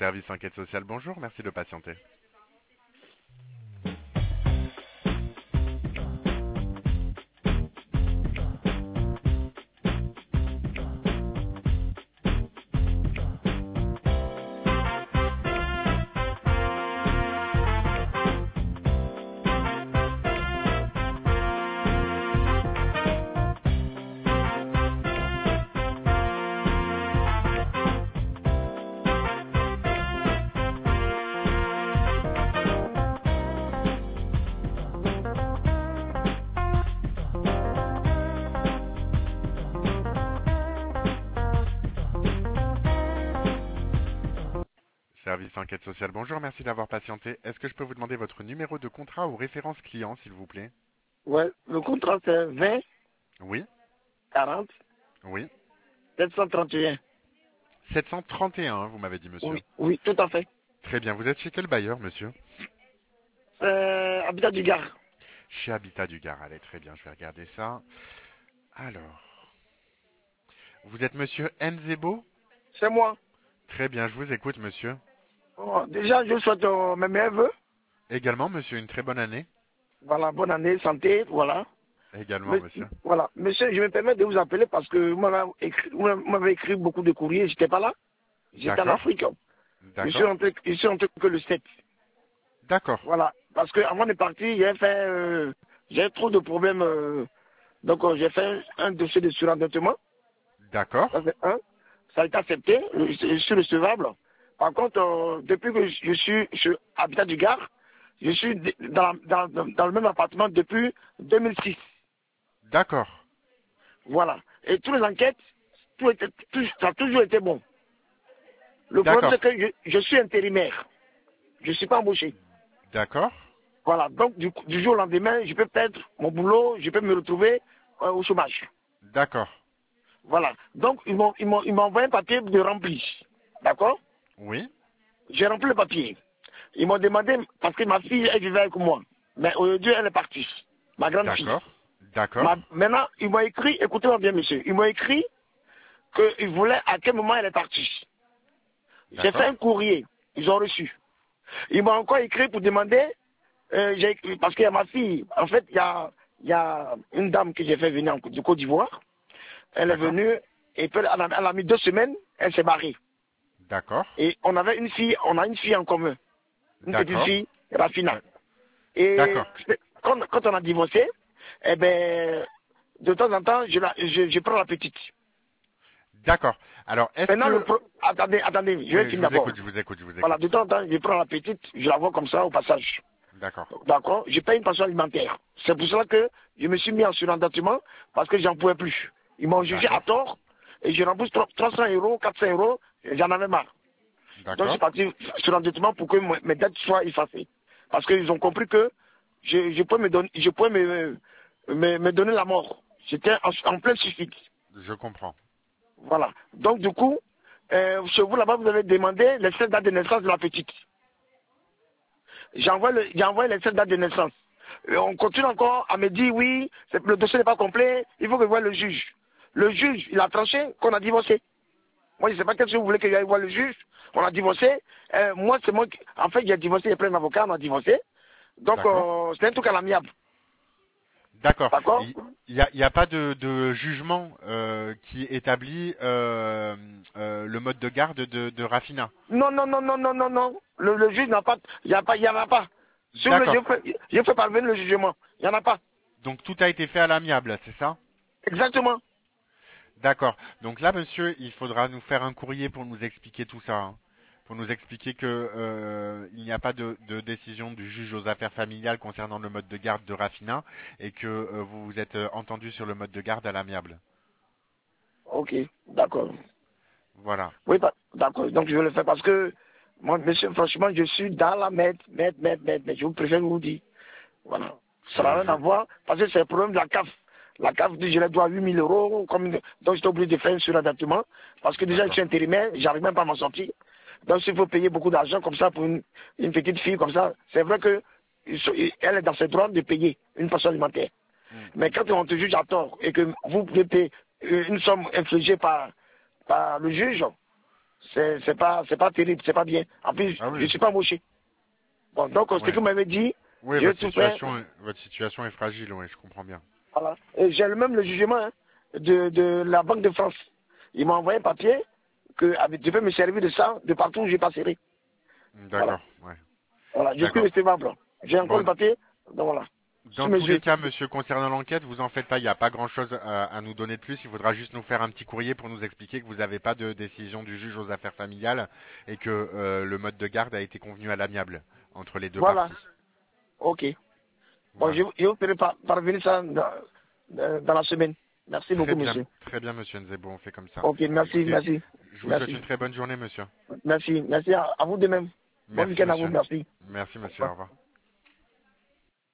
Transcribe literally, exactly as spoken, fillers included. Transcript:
Service enquête sociale, bonjour, merci de patienter. Service enquête sociale, bonjour, merci d'avoir patienté. Est-ce que je peux vous demander votre numéro de contrat ou référence client, s'il vous plaît? Ouais, le contrat c'est vingt Oui, quarante oui. sept cent trente et un. sept cent trente et un, vous m'avez dit, monsieur. Oui, oui, tout à fait. Très bien, vous êtes chez quel bailleur, monsieur? Euh, Habitat du Gard. Chez Habitat du Gard, allez, très bien, je vais regarder ça. Alors, vous êtes monsieur Nzebo? C'est moi. Très bien, je vous écoute, monsieur. Oh, déjà, je souhaite euh, mes meilleurs voeux. Également, monsieur, une très bonne année. Voilà, bonne année, santé, voilà. Également, Mais, monsieur. voilà. Monsieur, je me permets de vous appeler parce que vous m'avez écrit, vous m'avez écrit beaucoup de courriers, j'étais pas là. J'étais en D'accord, Afrique. Je suis d'accord, rentré, je suis rentré que le sept. d'accord, Voilà. Parce que avant de partir, j'ai fait, euh, j'ai trop de problèmes. euh, donc, euh, j'ai fait un dossier de surendettement. d'accord, Ça, c'est un. Ça a été accepté. Je, je suis recevable. Par contre, euh, depuis que je, je suis sur Habitat du Gard, je suis d- dans, dans, dans- dans le même appartement depuis deux mille six. d'accord, Voilà. Et toutes les enquêtes, tout était, tout- ça a toujours été bon. Le problème, d'accord, c'est que je, je suis intérimaire. Je ne suis pas embauché. d'accord, Voilà. Donc, du, coup- du jour au lendemain, je peux perdre mon boulot, je peux me retrouver euh, au chômage. d'accord. Voilà. Donc, ils m'ont ils m'ont- ils m'ont envoyé un papier de rempli. D'accord? Oui, J'ai rempli le papier. Ils m'ont demandé, parce que ma fille, elle vivait avec moi. Mais aujourd'hui, elle est partie. Ma grande fille. d'accord, d'accord, Ma- maintenant, ils m'ont écrit, écoutez-moi bien, monsieur, ils m'ont écrit qu'ils voulaient à quel moment elle est partie. J'ai fait d'accord, un courrier, ils ont reçu. Ils m'ont encore écrit pour demander, euh, j'ai écrit- parce qu'il y a ma fille, en fait, il y a, il y a une dame que j'ai fait venir en- du Côte d'Ivoire. Elle est d'accord, venue, et puis elle a, elle a mis deux semaines, elle s'est barrée. d'accord, Et on avait une fille, on a une fille en commun. Une petite d'accord, fille, Rafina. d'ac- Et d'accord, quand, quand on a divorcé, eh ben, de temps en temps, je, la- je, je prends la petite. d'accord. Alors, est-ce Maintenant, le que... pro... attendez, attendez, je vais Oui, je finir vous d'abord. écoute, je vous écoute, je vous Voilà, écoute. de temps en temps, je prends la petite, je la vois comme ça au passage. D'accord, D'accord? Je paye une pension alimentaire. C'est pour cela que je me suis mis en surendettement parce que j'en pouvais plus. Ils m'ont jugé à d'accord, tort et je rembourse trois cents euros, quatre cents euros, j'en avais marre. Donc, je suis d'accord, parti sur l'endettement pour que mo- mes dettes soient effacées. Parce qu'ils ont compris que je, je peux me donner, je peux me, me, me donner la mort. J'étais en, en plein suicide. je comprends. Voilà. Donc, du coup, euh, chez vous là-bas, vous avez demandé les sept dates de naissance de la petite. J'envoie le, j'envoie les sept dates de naissance. Et on continue encore à me dire, oui, c'est- le dossier n'est pas complet, il faut que je voie le juge. Le juge, il a tranché qu'on a divorcé. Moi, je ne sais pas qu'est-ce que vous voulez que j'aille voir le juge. On a divorcé. Euh, moi, c'est moi qui... En fait, j'ai divorcé, j'ai pris un avocat, on a divorcé. Donc, D'accord, euh, c'est un truc à l'amiable. d'accord. D'accord? Il n'y a, il y a pas de, de jugement euh, qui établit euh, euh, le mode de garde de, de Rafina. Non, non, non, non, non, non, non. Le, le juge n'a pas... Il n'y a pas, il y en a pas. Si vous voulez, D'accord. je fais, je fais parvenir le jugement. Il n'y en a pas. Donc tout a été fait à l'amiable, c'est ça? Exactement. D'accord. Donc là, monsieur, il faudra nous faire un courrier pour nous expliquer tout ça, hein. Pour nous expliquer que euh, il n'y a pas de, de décision du juge aux affaires familiales concernant le mode de garde de Rafina et que euh, vous vous êtes euh, entendu sur le mode de garde à l'amiable. Ok, d'accord. Voilà. Oui, pas- d'accord. Donc, je vais le faire parce que, moi, monsieur, franchement, je suis dans la merde, merde, merde, merde, mais je vous préfère vous dire. Voilà. Ça n'a Je, rien je... à voir, parce que c'est le problème de la C A F. La C A F dit je les dois huit mille euros, comme, donc j'étais obligé de faire un suradaptement, parce que déjà je D'accord. suis intérimaire, j'arrive même pas à m'en sortir. Donc s'il faut payer beaucoup d'argent comme ça pour une, une petite fille comme ça, c'est vrai que ils sont- elle est dans ses droits de payer une pension alimentaire. Mm, Mais mm. quand on te juge à tort et que vous pouvez payer une somme infligée par, par le juge, c'est c'est pas, c'est pas terrible, c'est pas bien. En plus, Ah oui. je suis pas embauché. Bon, donc, ce Ouais. que vous m'avez dit, Oui, je votre tout fait. situation, est, votre situation est fragile, oui, je comprends bien. Voilà. Et j'ai même le jugement hein, de, de la Banque de France. Ils m'ont envoyé un papier que avec- je peux me servir de ça de partout où j'ai passé. Voilà. D'accord, ouais. Voilà. Je suis D'accord. recevable. J'ai encore le Bon, papier. Donc voilà. Sous dans mes tous les yeux. cas, monsieur, concernant l'enquête, vous en faites pas, il n'y a pas grand-chose à, à nous donner de plus. Il faudra juste nous faire un petit courrier pour nous expliquer que vous n'avez pas de décision du juge aux affaires familiales et que euh, le mode de garde a été convenu à l'amiable entre les deux Voilà. parties. Ok. Bon, je, Voilà. je vous ferai par- parvenir ça dans, dans la semaine. Merci Très beaucoup, bien, monsieur. très bien, monsieur Nzebo, on fait comme ça. Ok, merci, Écoutez, merci. je vous souhaite Merci. une très bonne journée, monsieur. Merci. Merci à, à vous de même. Bon Merci, week-end à vous. monsieur. Merci. Merci, Au monsieur. revoir. Au revoir.